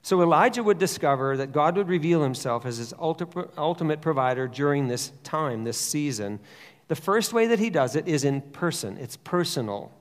So Elijah would discover that God would reveal himself as his ultimate provider during this time, this season. The first way that he does it is in person. It's personal.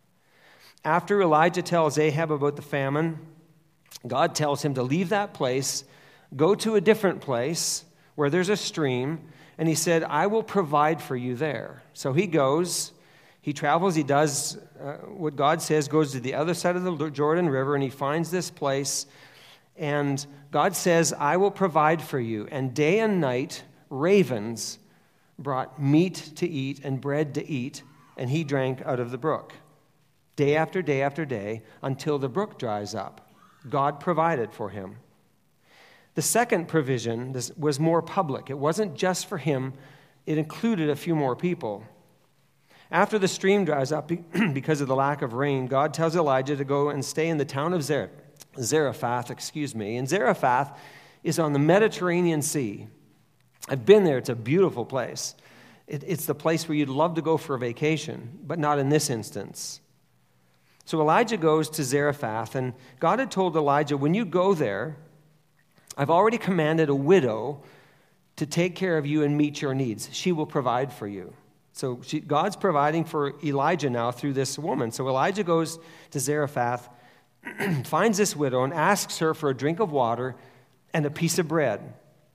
After Elijah tells Ahab about the famine, God tells him to leave that place, go to a different place where there's a stream, and he said, I will provide for you there. So he goes, he travels, he does what God says, goes to the other side of the Jordan River, and he finds this place. And God says, I will provide for you. And day and night, ravens brought meat to eat and bread to eat, and he drank out of the brook. Day after day after day, until the brook dries up. God provided for him. The second provision was more public. It wasn't just for him. It included a few more people. After the stream dries up because of the lack of rain, God tells Elijah to go and stay in the town of Zarephath. And Zarephath is on the Mediterranean Sea. I've been there. It's a beautiful place. It's the place where you'd love to go for a vacation, but not in this instance. So Elijah goes to Zarephath, and God had told Elijah, when you go there, I've already commanded a widow to take care of you and meet your needs. She will provide for you. So God's providing for Elijah now through this woman. So Elijah goes to Zarephath, finds this widow, and asks her for a drink of water and a piece of bread.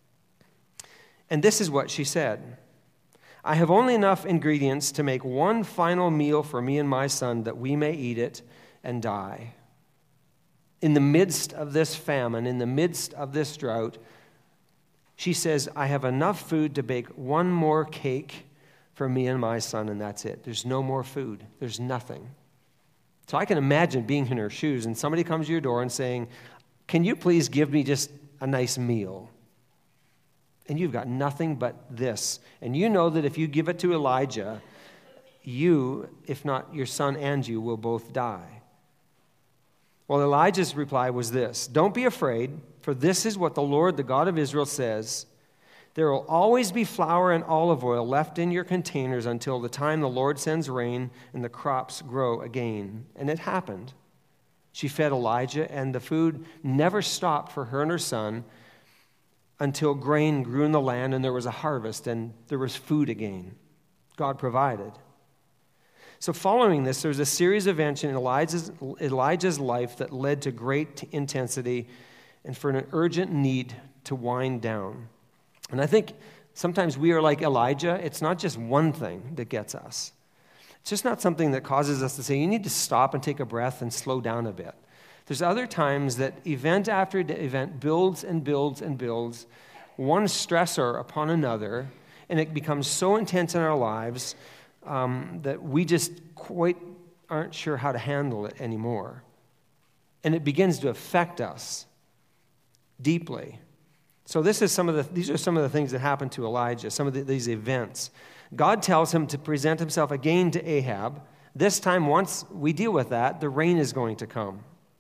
And this is what she said. I have only enough ingredients to make one final meal for me and my son that we may eat it and die. In the midst of this famine, in the midst of this drought, she says, I have enough food to bake one more cake for me and my son, and that's it. There's no more food. There's nothing. So I can imagine being in her shoes and somebody comes to your door and saying, can you please give me just a nice meal? And you've got nothing but this. And you know that if you give it to Elijah, you, if not your son and you, will both die. Well, Elijah's reply was this: don't be afraid, for this is what the Lord, the God of Israel, says. There will always be flour and olive oil left in your containers until the time the Lord sends rain and the crops grow again. And it happened. She fed Elijah, and the food never stopped for her and her son until grain grew in the land and there was a harvest and there was food again. God provided. So following this, there was a series of events in Elijah's life that led to great intensity and for an urgent need to wind down. And I think sometimes we are like Elijah. It's not just one thing that gets us. It's just not something that causes us to say, you need to stop and take a breath and slow down a bit. There's other times that event after event builds and builds and builds, one stressor upon another, and it becomes so intense in our lives that we just quite aren't sure how to handle it anymore. And it begins to affect us deeply. So these are some of the things that happened to Elijah, some of these events. God tells him to present himself again to Ahab. This time, once we deal with that, the rain is going to come.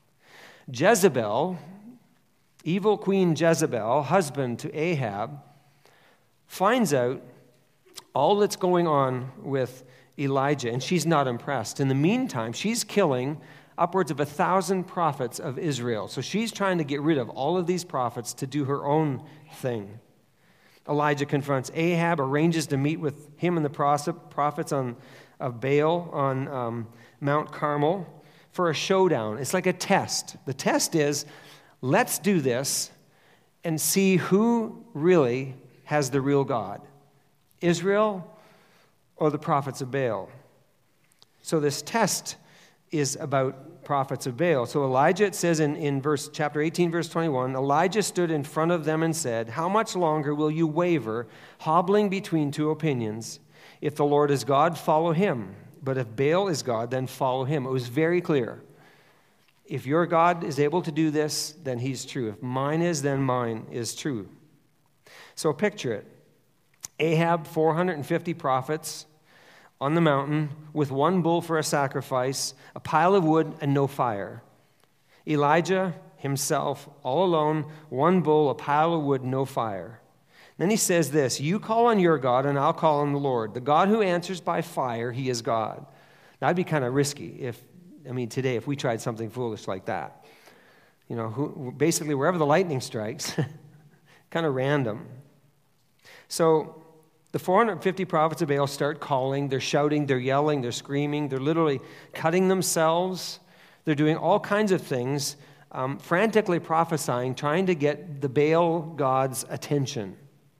Jezebel, evil Queen Jezebel, husband to Ahab, finds out all that's going on with Elijah, and she's not impressed. In the meantime, she's killing upwards of 1,000 prophets of Israel. So she's trying to get rid of all of these prophets to do her own thing. Elijah confronts Ahab, arranges to meet with him and the prophets of Baal on Mount Carmel for a showdown. It's like a test. The test is, let's do this and see who really has the real God, Israel or the prophets of Baal. So this test is about prophets of Baal. So Elijah, it says in chapter 18, verse 21, Elijah stood in front of them and said, how much longer will you waver, hobbling between two opinions? If the Lord is God, follow him. But if Baal is God, then follow him. It was very clear. If your God is able to do this, then he's true. If mine is, then mine is true. So picture it. Ahab, 450 prophets on the mountain with one bull for a sacrifice, a pile of wood, and no fire. Elijah himself, all alone, one bull, a pile of wood, no fire. Then he says this, you call on your God, and I'll call on the Lord. The God who answers by fire, he is God. That'd be kind of risky today if we tried something foolish like that. basically wherever the lightning strikes, kind of random. So the 450 prophets of Baal start calling, they're shouting, they're yelling, they're screaming, they're literally cutting themselves. They're doing all kinds of things, frantically prophesying, trying to get the Baal gods' attention.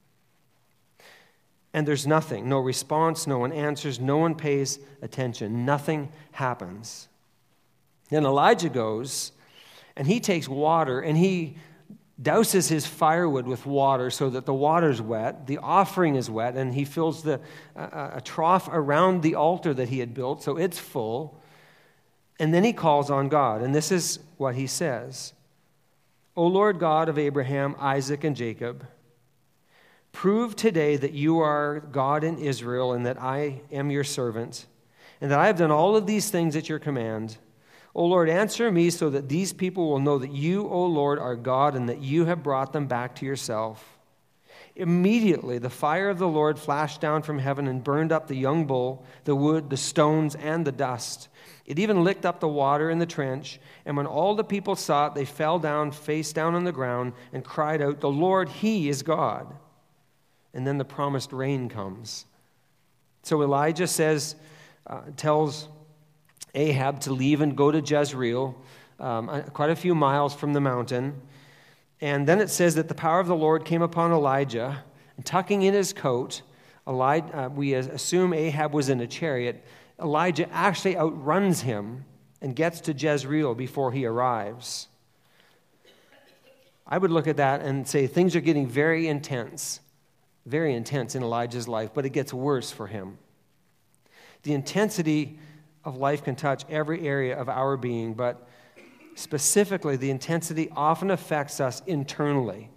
And there's nothing, no response, no one answers, no one pays attention. Nothing happens. Then Elijah goes, and he takes water, and he douses his firewood with water so that the water's wet, the offering is wet, and he fills a trough around the altar that he had built, so it's full. And then he calls on God, and this is what he says. O Lord God of Abraham, Isaac, and Jacob, prove today that you are God in Israel and that I am your servant, and that I have done all of these things at your command. O Lord, answer me so that these people will know that you, O Lord, are God and that you have brought them back to yourself. Immediately the fire of the Lord flashed down from heaven and burned up the young bull, the wood, the stones, and the dust. It even licked up the water in the trench, and when all the people saw it, they fell down, face down on the ground, and cried out, "The Lord, He is God." And then the promised rain comes. So Elijah tells Ahab to leave and go to Jezreel, quite a few miles from the mountain. And then it says that the power of the Lord came upon Elijah, and tucking in his coat, we assume Ahab was in a chariot. Elijah actually outruns him and gets to Jezreel before he arrives. I would look at that and say things are getting very intense in Elijah's life, but it gets worse for him. The intensity of life can touch every area of our being, but specifically, the intensity often affects us internally.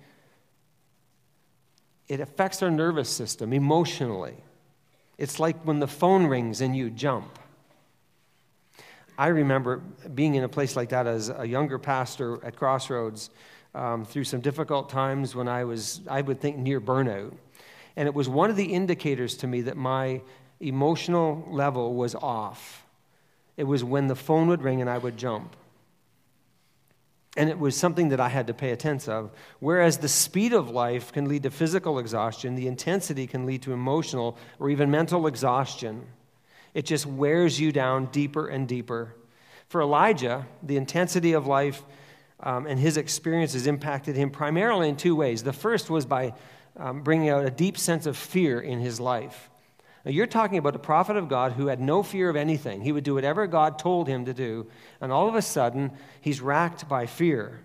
It affects our nervous system emotionally. It's like when the phone rings and you jump. I remember being in a place like that as a younger pastor at Crossroads through some difficult times when I would think, near burnout. And it was one of the indicators to me that my emotional level was off. It was when the phone would ring and I would jump. And it was something that I had to pay attention of. Whereas the speed of life can lead to physical exhaustion, the intensity can lead to emotional or even mental exhaustion. It just wears you down deeper and deeper. For Elijah, the intensity of life and his experiences impacted him primarily in two ways. The first was by bringing out a deep sense of fear in his life. Now, you're talking about a prophet of God who had no fear of anything. He would do whatever God told him to do, and all of a sudden, he's racked by fear.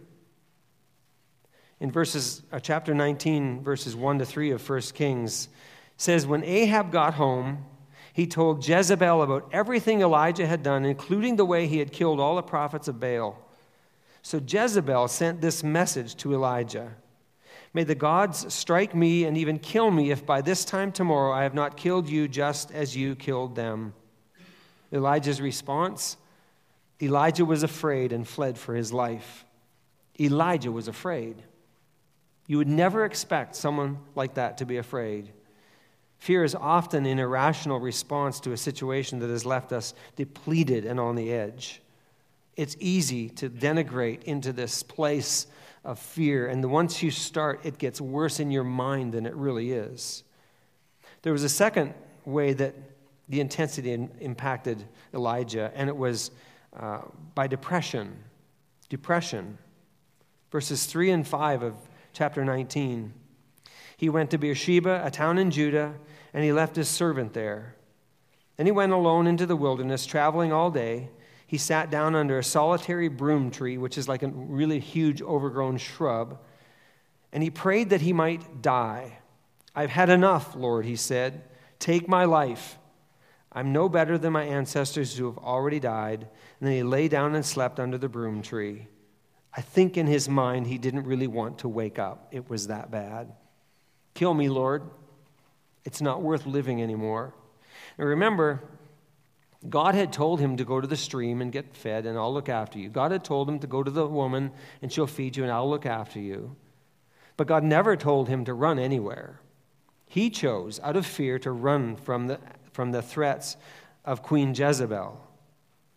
In chapter 19, verses 1 to 3 of 1 Kings, says, when Ahab got home, he told Jezebel about everything Elijah had done, including the way he had killed all the prophets of Baal. So Jezebel sent this message to Elijah. May the gods strike me and even kill me if by this time tomorrow I have not killed you just as you killed them. Elijah's response? Elijah was afraid and fled for his life. Elijah was afraid. You would never expect someone like that to be afraid. Fear is often an irrational response to a situation that has left us depleted and on the edge. It's easy to denigrate into this place of fear, and once you start, it gets worse in your mind than it really is. There was a second way that the intensity impacted Elijah, and it was by depression. Depression. Verses 3 and 5 of chapter 19. He went to Beersheba, a town in Judah, and he left his servant there. Then he went alone into the wilderness, traveling all day. He sat down under a solitary broom tree, which is like a really huge overgrown shrub, and he prayed that he might die. I've had enough, Lord, he said. Take my life. I'm no better than my ancestors who have already died. And then he lay down and slept under the broom tree. I think in his mind he didn't really want to wake up. It was that bad. Kill me, Lord. It's not worth living anymore. And remember, God had told him to go to the stream and get fed, and I'll look after you. God had told him to go to the woman, and she'll feed you, and I'll look after you. But God never told him to run anywhere. He chose, out of fear, to run from the threats of Queen Jezebel.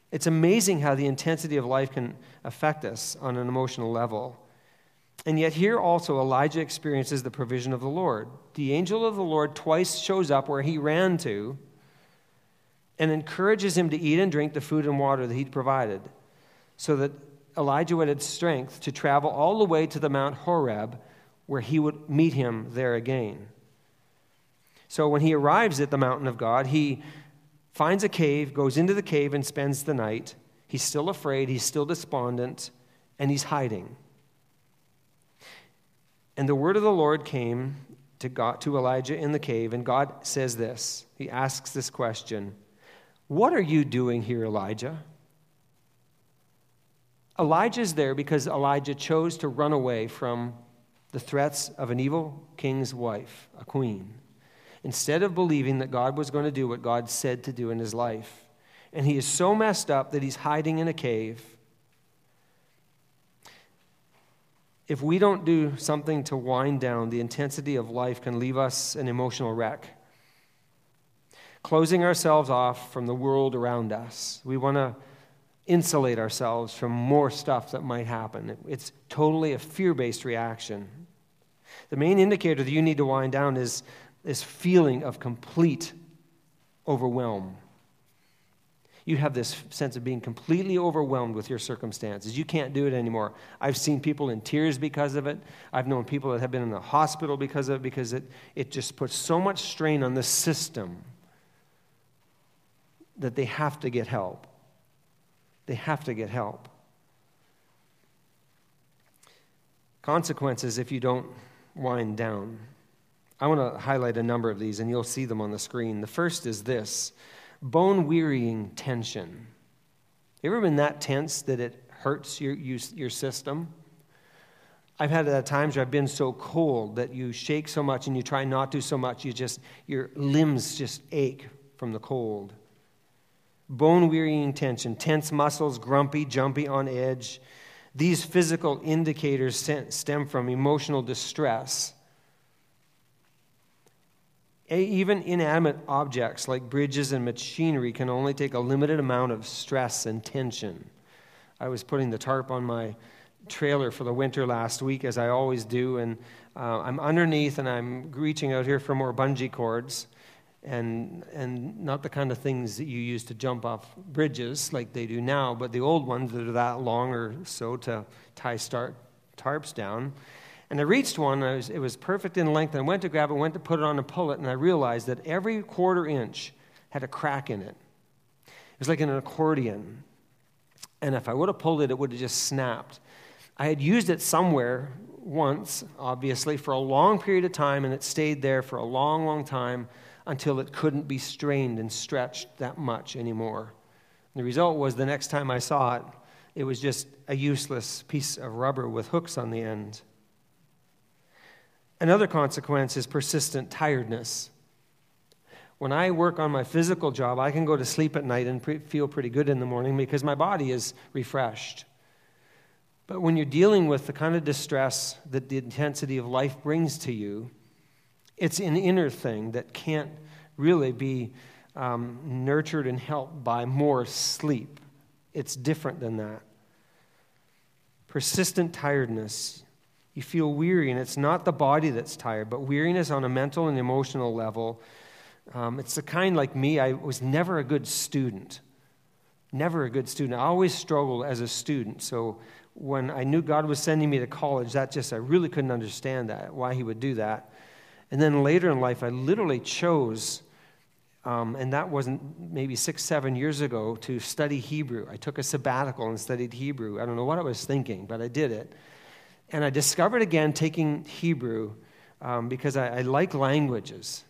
It's amazing how the intensity of life can affect us on an emotional level. And yet here also Elijah experiences the provision of the Lord. The angel of the Lord twice shows up where he ran to and encourages him to eat and drink the food and water that he'd provided, so that Elijah would have strength to travel all the way to the Mount Horeb, where he would meet him there again. So when he arrives at the mountain of God, he finds a cave, goes into the cave and spends the night. He's still afraid, he's still despondent, and he's hiding. And the word of the Lord came to Elijah in the cave, and God says this. He asks this question, "What are you doing here, Elijah?" Elijah's there because Elijah chose to run away from the threats of an evil king's wife, a queen, instead of believing that God was going to do what God said to do in his life. And he is so messed up that he's hiding in a cave. If we don't do something to wind down, the intensity of life can leave us an emotional wreck, closing ourselves off from the world around us. We want to insulate ourselves from more stuff that might happen. It's totally a fear-based reaction. The main indicator that you need to wind down is this feeling of complete overwhelm. You have this sense of being completely overwhelmed with your circumstances. You can't do it anymore. I've seen people in tears because of it. I've known people that have been in the hospital because of it, because it just puts so much strain on the system that they have to get help. They have to get help. Consequences if you don't wind down. I want to highlight a number of these, and you'll see them on the screen. The first is this: bone-wearying tension. You ever been that tense that it hurts your system? I've had times where I've been so cold that you shake so much and you try not to so much, your limbs just ache from the cold. Bone-wearying tension, tense muscles, grumpy, jumpy, on edge. These physical indicators stem from emotional distress. Even inanimate objects like bridges and machinery can only take a limited amount of stress and tension. I was putting the tarp on my trailer for the winter last week, as I always do, and I'm underneath and I'm reaching out here for more bungee cords, and not the kind of things that you use to jump off bridges like they do now, but the old ones that are that long or so to tie tarps down. And I reached one, it was perfect in length, and I went to grab it, went to put it on and pull it, and I realized that every quarter inch had a crack in it. It was like in an accordion. And if I would have pulled it, it would have just snapped. I had used it somewhere once, obviously, for a long period of time, and it stayed there for a long, long time until it couldn't be strained and stretched that much anymore. And the result was the next time I saw it, it was just a useless piece of rubber with hooks on the end. Another consequence is persistent tiredness. When I work on my physical job, I can go to sleep at night and feel pretty good in the morning because my body is refreshed. But when you're dealing with the kind of distress that the intensity of life brings to you, it's an inner thing that can't really be nurtured and helped by more sleep. It's different than that. Persistent tiredness. You feel weary, and it's not the body that's tired, but weariness on a mental and emotional level. It's the kind like me. I was never a good student. Never a good student. I always struggled as a student. So when I knew God was sending me to college, I really couldn't understand that, why he would do that. And then later in life, I literally chose, and that wasn't maybe 6-7 years ago, to study Hebrew. I took a sabbatical and studied Hebrew. I don't know what I was thinking, but I did it. And I discovered again taking Hebrew because I like languages.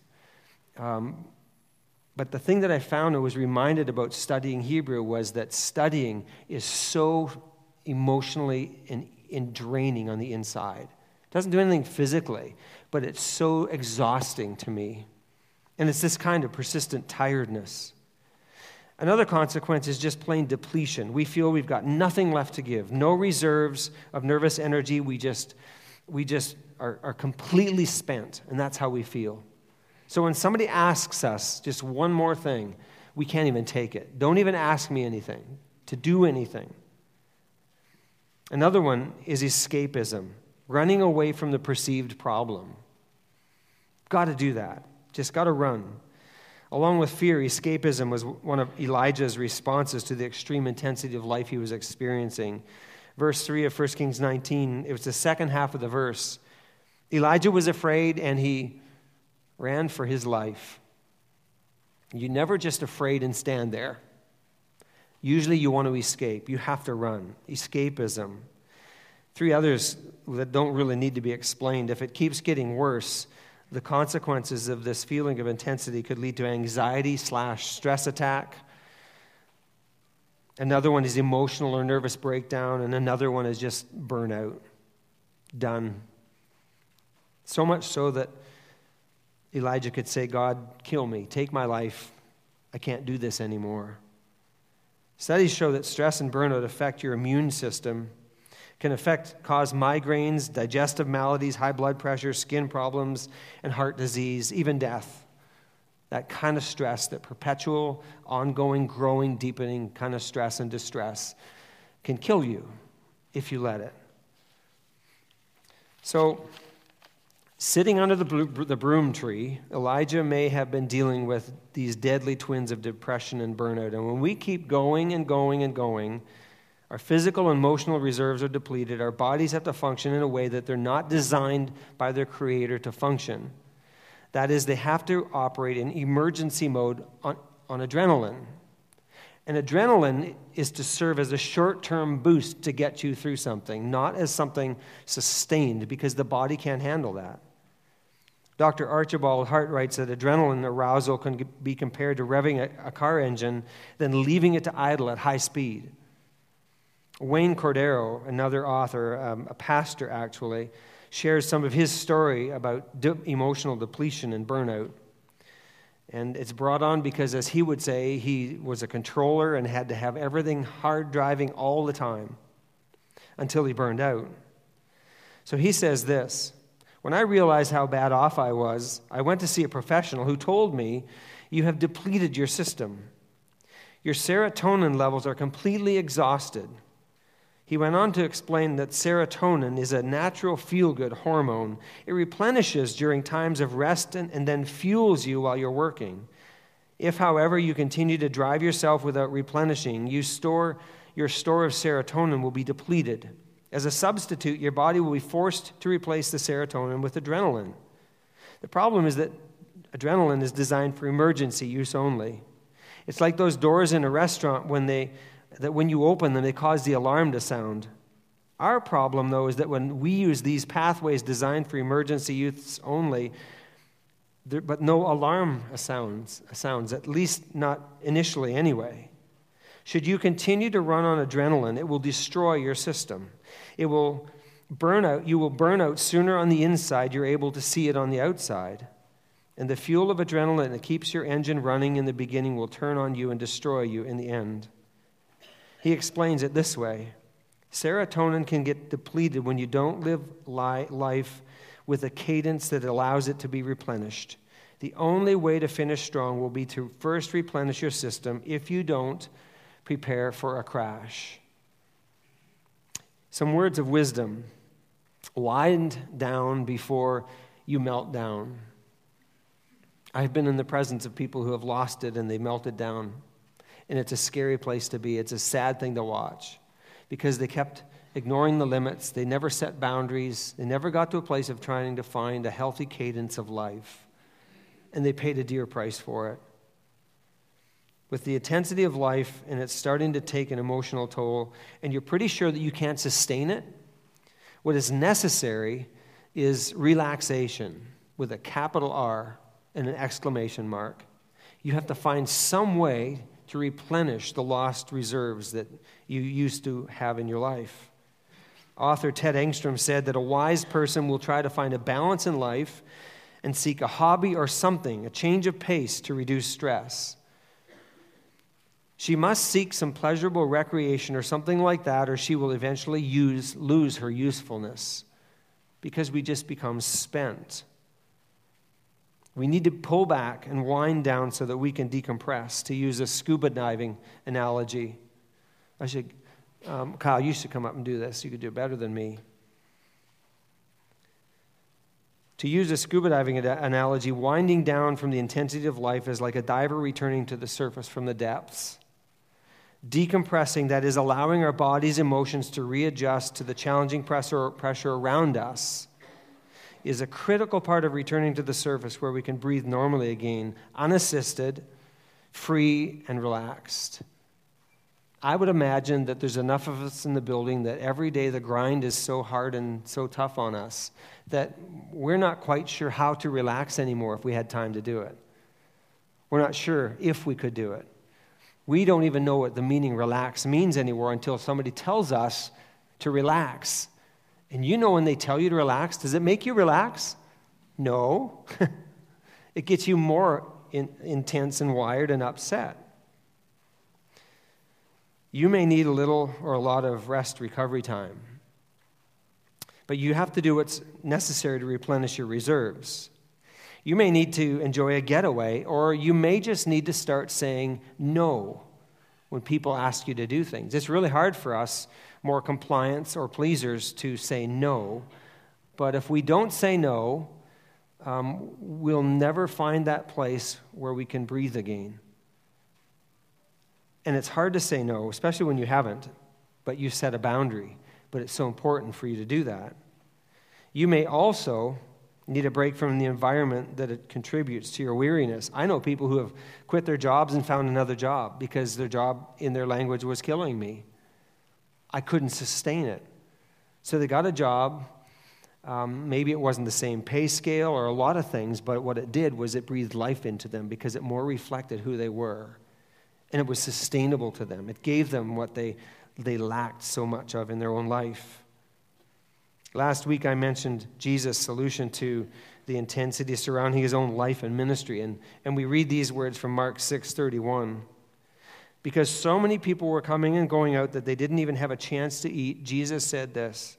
But the thing that I found and was reminded about studying Hebrew was that studying is so emotionally and draining on the inside. It doesn't do anything physically, but it's so exhausting to me. And it's this kind of persistent tiredness. Another consequence is just plain depletion. We feel we've got nothing left to give, no reserves of nervous energy. We just are completely spent, and that's how we feel. So when somebody asks us just one more thing, we can't even take it. Don't even ask me anything. to do anything. Another one is escapism, running away from the perceived problem. Got to do that. Just got to run. Along with fear, escapism was one of Elijah's responses to the extreme intensity of life he was experiencing. Verse 3 of 1 Kings 19, it was the second half of the verse. Elijah was afraid and he ran for his life. You're never just afraid and stand there. Usually you want to escape. You have to run. Escapism. 3 others that don't really need to be explained. If it keeps getting worse, the consequences of this feeling of intensity could lead to anxiety/stress attack. Another one is emotional or nervous breakdown, and another one is just burnout. Done. So much so that Elijah could say, God, kill me, take my life. I can't do this anymore. Studies show that stress and burnout affect your immune system, can cause migraines, digestive maladies, high blood pressure, skin problems, and heart disease, even death. That kind of stress, that perpetual, ongoing, growing, deepening kind of stress and distress can kill you if you let it. So, sitting under the broom tree, Elijah may have been dealing with these deadly twins of depression and burnout. And when we keep going and going and going, our physical and emotional reserves are depleted. Our bodies have to function in a way that they're not designed by their Creator to function. That is, they have to operate in emergency mode on adrenaline. And adrenaline is to serve as a short-term boost to get you through something, not as something sustained, because the body can't handle that. Dr. Archibald Hart writes that adrenaline arousal can be compared to revving a car engine, then leaving it to idle at high speed. Wayne Cordero, another author, a pastor actually, shares some of his story about emotional depletion and burnout. And it's brought on because, as he would say, he was a controller and had to have everything hard driving all the time until he burned out. So he says this, when I realized how bad off I was, I went to see a professional who told me, you have depleted your system. Your serotonin levels are completely exhausted. He went on to explain that serotonin is a natural feel-good hormone. It replenishes during times of rest and then fuels you while you're working. If, however, you continue to drive yourself without replenishing, your store of serotonin will be depleted. As a substitute, your body will be forced to replace the serotonin with adrenaline. The problem is that adrenaline is designed for emergency use only. It's like those doors in a restaurant that when you open them, they cause the alarm to sound. Our problem, though, is that when we use these pathways designed for emergency use only, but no alarm sounds, at least not initially anyway. Should you continue to run on adrenaline, it will destroy your system. It will burn out. You will burn out sooner on the inside. You're able to see it on the outside. And the fuel of adrenaline that keeps your engine running in the beginning will turn on you and destroy you in the end. He explains it this way. Serotonin can get depleted when you don't live life with a cadence that allows it to be replenished. The only way to finish strong will be to first replenish your system. If you don't, prepare for a crash. Some words of wisdom. Wind down before you melt down. I've been in the presence of people who have lost it and they melted down. And it's a scary place to be. It's a sad thing to watch because they kept ignoring the limits. They never set boundaries. They never got to a place of trying to find a healthy cadence of life. And they paid a dear price for it. With the intensity of life and it's starting to take an emotional toll, and you're pretty sure that you can't sustain it, what is necessary is relaxation with a capital R and an exclamation mark. You have to find some way to replenish the lost reserves that you used to have in your life. Author Ted Engstrom said that a wise person will try to find a balance in life and seek a hobby or something, a change of pace to reduce stress. She must seek some pleasurable recreation or something like that, or she will eventually lose her usefulness because we just become spent. We need to pull back and wind down so that we can decompress, to use a scuba diving analogy. Kyle, you should come up and do this. You could do it better than me. To use a scuba diving analogy, winding down from the intensity of life is like a diver returning to the surface from the depths. Decompressing, that is, allowing our body's emotions to readjust to the challenging pressure around us, is a critical part of returning to the surface where we can breathe normally again, unassisted, free, and relaxed. I would imagine that there's enough of us in the building that every day the grind is so hard and so tough on us that we're not quite sure how to relax anymore if we had time to do it. We're not sure if we could do it. We don't even know what the meaning relax means anymore until somebody tells us to relax. And you know when they tell you to relax, does it make you relax? No. It gets you more intense and wired and upset. You may need a little or a lot of rest recovery time. But you have to do what's necessary to replenish your reserves. You may need to enjoy a getaway, or you may just need to start saying no when people ask you to do things. It's really hard for us, more compliance or pleasers, to say no. But if we don't say no, we'll never find that place where we can breathe again. And it's hard to say no, especially when you haven't, but you set a boundary. But it's so important for you to do that. You may also need a break from the environment that it contributes to your weariness. I know people who have quit their jobs and found another job because their job in their language was killing me. I couldn't sustain it. So they got a job. Maybe it wasn't the same pay scale or a lot of things, but what it did was it breathed life into them because it more reflected who they were. And it was sustainable to them. It gave them what they lacked so much of in their own life. Last week I mentioned Jesus' solution to the intensity surrounding his own life and ministry. And we read these words from Mark 6:31. Because so many people were coming and going out that they didn't even have a chance to eat, Jesus said this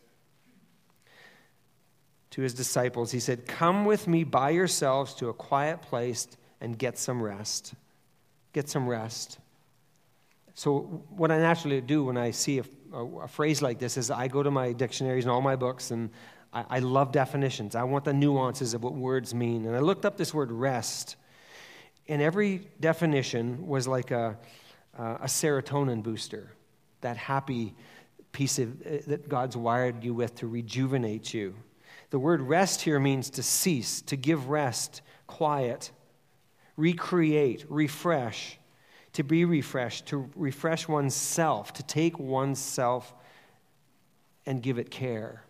to his disciples. He said, "Come with me by yourselves to a quiet place and get some rest." Get some rest. So what I naturally do when I see a phrase like this is I go to my dictionaries and all my books, and I love definitions. I want the nuances of what words mean. And I looked up this word rest, and every definition was like a serotonin booster, that happy piece that God's wired you with to rejuvenate you. The word rest here means to cease, to give rest, quiet, recreate, refresh, to be refreshed, to refresh oneself, to take oneself and give it care.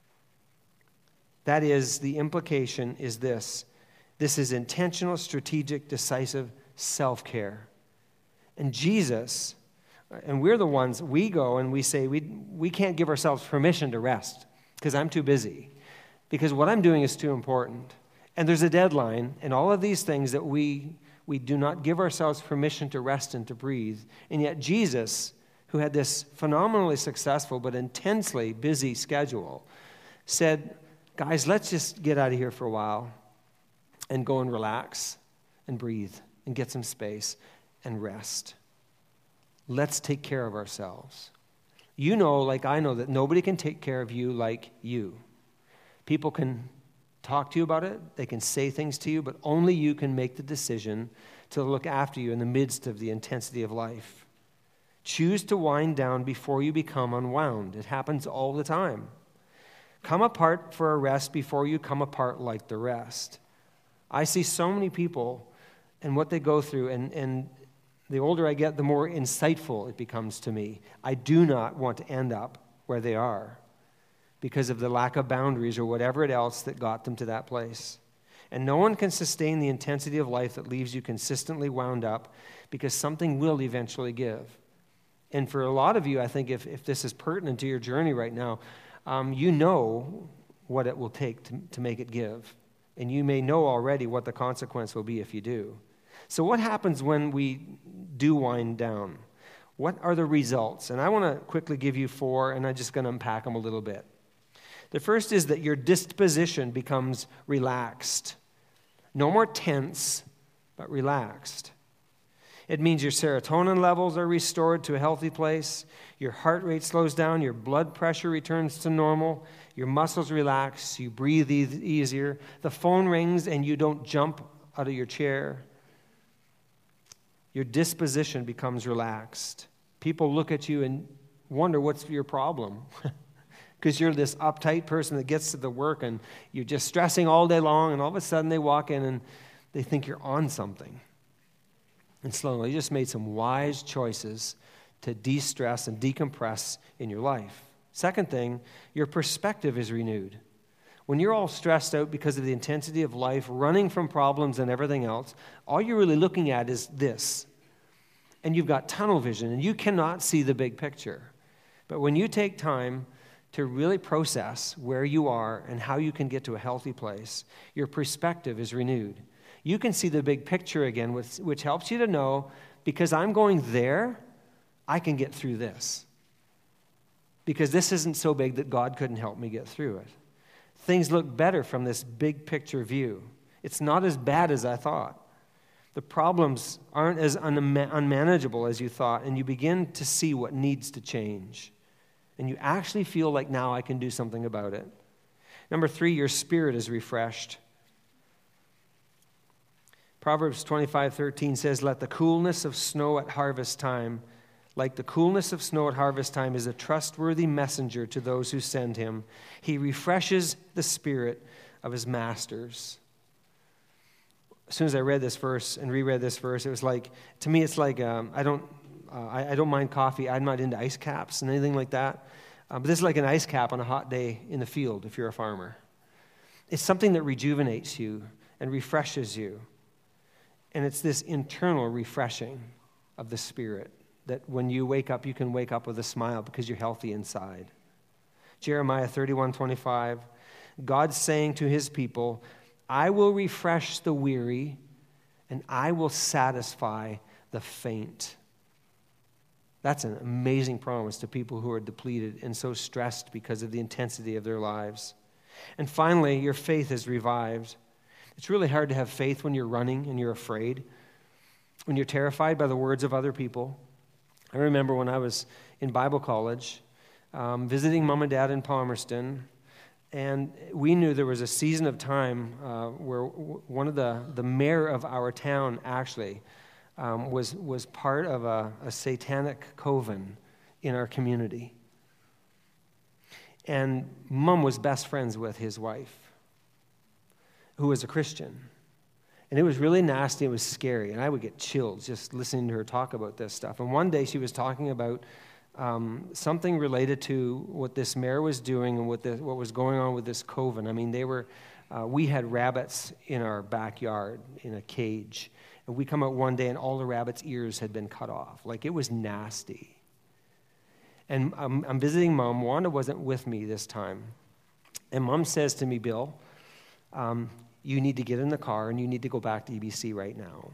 That is, the implication is this. This is intentional, strategic, decisive self-care. And Jesus, and we're the ones, we go and we say, we can't give ourselves permission to rest because I'm too busy, because what I'm doing is too important. And there's a deadline, and all of these things that we do not give ourselves permission to rest and to breathe. And yet Jesus, who had this phenomenally successful but intensely busy schedule, said, guys, let's just get out of here for a while and go and relax and breathe and get some space and rest. Let's take care of ourselves. You know, like I know, that nobody can take care of you like you. People can talk to you about it, they can say things to you, but only you can make the decision to look after you in the midst of the intensity of life. Choose to wind down before you become unwound. It happens all the time. Come apart for a rest before you come apart like the rest. I see so many people and what they go through, and the older I get, the more insightful it becomes to me. I do not want to end up where they are because of the lack of boundaries or whatever else that got them to that place. And no one can sustain the intensity of life that leaves you consistently wound up, because something will eventually give. And for a lot of you, I think if this is pertinent to your journey right now, you know what it will take to make it give. And you may know already what the consequence will be if you do. So what happens when we do wind down? What are the results? And I want to quickly give you 4, and I'm just going to unpack them a little bit. The first is that your disposition becomes relaxed. No more tense, but relaxed. It means your serotonin levels are restored to a healthy place. Your heart rate slows down. Your blood pressure returns to normal. Your muscles relax. You breathe easier. The phone rings and you don't jump out of your chair. Your disposition becomes relaxed. People look at you and wonder what's your problem. Because you're this uptight person that gets to the work and you're just stressing all day long, and all of a sudden they walk in and they think you're on something. And slowly you just made some wise choices to de-stress and decompress in your life. Second thing, your perspective is renewed. When you're all stressed out because of the intensity of life, running from problems and everything else, all you're really looking at is this. And you've got tunnel vision, and you cannot see the big picture. But when you take time to really process where you are and how you can get to a healthy place, your perspective is renewed. You can see the big picture again, which helps you to know, because I'm going there, I can get through this. Because this isn't so big that God couldn't help me get through it. Things look better from this big picture view. It's not as bad as I thought. The problems aren't as unmanageable as you thought, and you begin to see what needs to change. And you actually feel like, now I can do something about it. Number 3, your spirit is refreshed. Proverbs 25:13 says, "Let the coolness of snow at harvest time, like the coolness of snow at harvest time, is a trustworthy messenger to those who send him. He refreshes the spirit of his masters." As soon as I read this verse and reread this verse, it was like, to me, it's like, I don't mind coffee. I'm not into ice caps and anything like that. But this is like an ice cap on a hot day in the field if you're a farmer. It's something that rejuvenates you and refreshes you. And it's this internal refreshing of the spirit that when you wake up, you can wake up with a smile because you're healthy inside. Jeremiah 31:25, God's saying to his people, "I will refresh the weary, and I will satisfy the faint." That's an amazing promise to people who are depleted and so stressed because of the intensity of their lives. And finally, your faith is revived. It's really hard to have faith when you're running and you're afraid, when you're terrified by the words of other people. I remember when I was in Bible college, visiting Mom and Dad in Palmerston, and we knew there was a season of time where one of the mayor of our town actually was part of a satanic coven in our community. And Mom was best friends with his wife, who was a Christian. And it was really nasty. It was scary. And I would get chills just listening to her talk about this stuff. And one day she was talking about something related to what this mayor was doing and what was going on with this coven. I mean, we had rabbits in our backyard in a cage. And we come out one day and all the rabbits' ears had been cut off. Like, it was nasty. And I'm visiting Mom. Wanda wasn't with me this time. And Mom says to me, "Bill, you need to get in the car and you need to go back to EBC right now."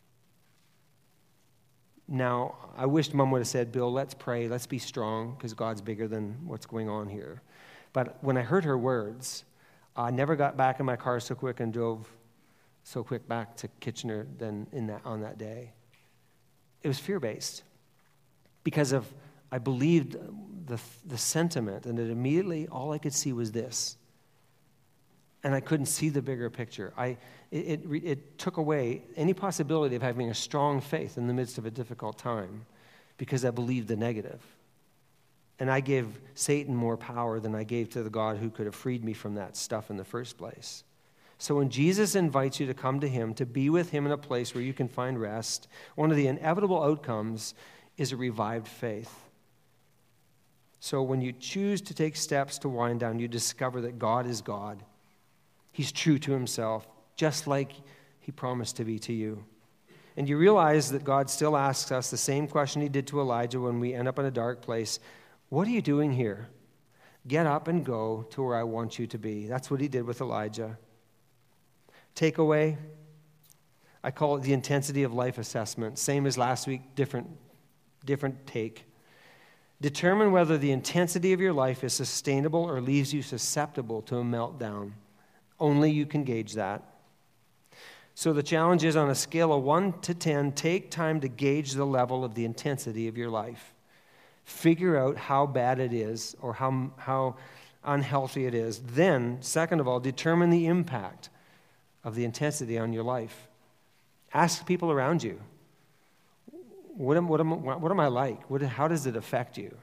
Now, I wished Mom would have said, "Bill, let's pray, let's be strong, because God's bigger than what's going on here." But when I heard her words, I never got back in my car so quick and drove so quick back to Kitchener on that day. It was fear-based because I believed the sentiment, and that immediately all I could see was this. And I couldn't see the bigger picture. It took away any possibility of having a strong faith in the midst of a difficult time because I believed the negative. And I gave Satan more power than I gave to the God who could have freed me from that stuff in the first place. So when Jesus invites you to come to him, to be with him in a place where you can find rest, one of the inevitable outcomes is a revived faith. So when you choose to take steps to wind down, you discover that God is God. He's true to himself, just like he promised to be to you. And you realize that God still asks us the same question he did to Elijah when we end up in a dark place. What are you doing here? Get up and go to where I want you to be. That's what he did with Elijah. Takeaway, I call it the intensity of life assessment. Same as last week, different take. Determine whether the intensity of your life is sustainable or leaves you susceptible to a meltdown. Only you can gauge that. So the challenge is, on a scale of 1 to 10, take time to gauge the level of the intensity of your life. Figure out how bad it is or how unhealthy it is. Then, second of all, determine the impact of the intensity on your life. Ask people around you, what am I like? How does it affect you?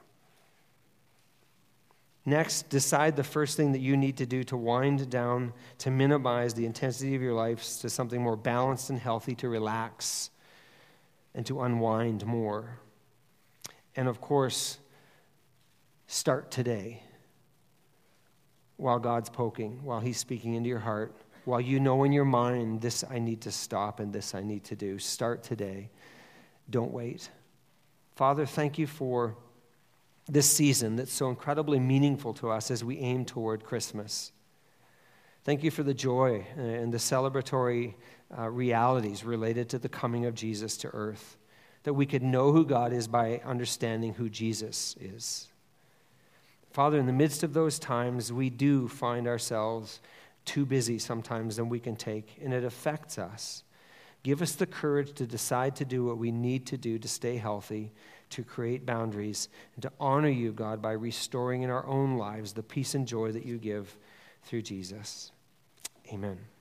Next, decide the first thing that you need to do to wind down, to minimize the intensity of your life to something more balanced and healthy, to relax and to unwind more. And of course, start today while God's poking, while He's speaking into your heart, while you know in your mind, this I need to stop and this I need to do. Start today. Don't wait. Father, thank you for this season that's so incredibly meaningful to us as we aim toward Christmas. Thank you for the joy and the celebratory realities related to the coming of Jesus to earth, that we could know who God is by understanding who Jesus is. Father, in the midst of those times, we do find ourselves too busy sometimes than we can take, and it affects us. Give us the courage to decide to do what we need to do to stay healthy, to create boundaries, and to honor you, God, by restoring in our own lives the peace and joy that you give through Jesus. Amen.